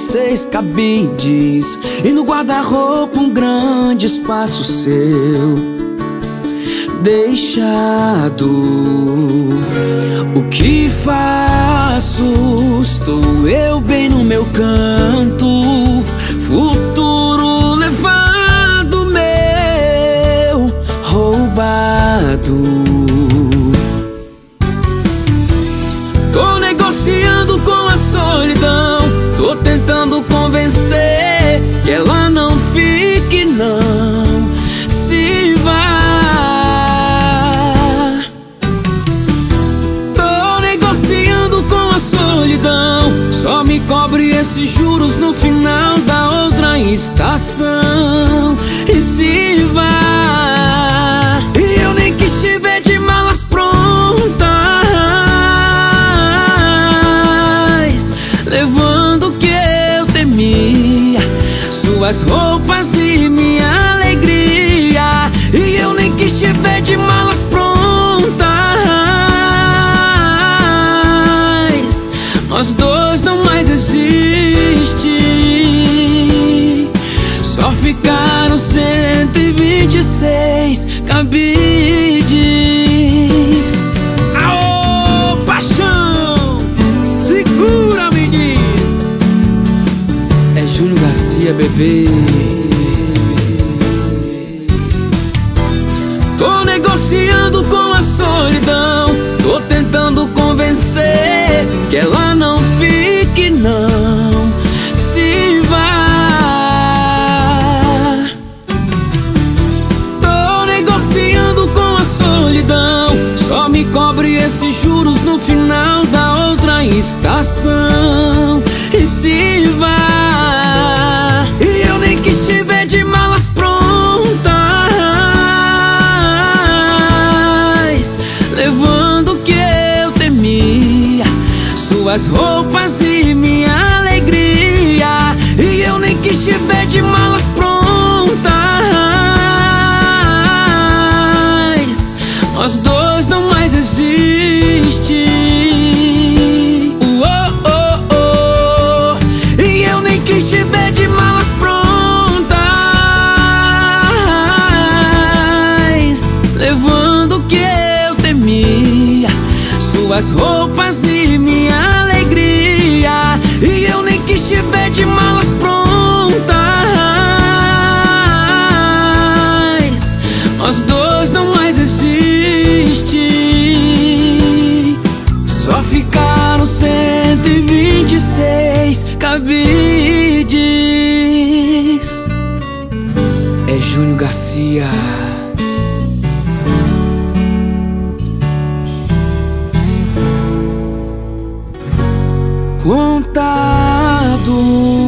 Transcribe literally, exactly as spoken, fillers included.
seis cabides e no guarda-roupa um grande espaço seu deixado. O que faço? Estou eu bem no meu canto, futuro levado meu, roubado. Tô negociando com a solidão, tô tentando convencer que ela não fique, não se vá. Tô negociando com a solidão, só me cobre esses juros no final da outra estação e se vá. E eu nem quis te ver de malas prontas, levando o que eu temia, suas roupas e minha alegria. E eu nem quis te ver de malas prontas, nós dois não mais existe. Só ficaram cento e vinte e seis cabides. Aô, paixão, segura, menino. É Júnior Garcia, bebê. Tô negociando com a solidão, tô tentando convencer que ela não fique, não se vá. Tô negociando com a solidão, só me cobre esses juros no final da outra estação e se vá. E eu nem quis te ver de malas prontas, levando o que eu temia, suas roupas e minha alegria. E eu nem quis te ver de malas prontas, nós dois não mais existe. Uou, oh, oh. E eu nem quis te ver de malas prontas, levando o que eu temia, suas roupas e minha alegria. E eu nem quis te ver de malas prontas, nós dois não mais existe. Só ficaram cento e vinte e seis cabides. É Júnior Garcia. Contado.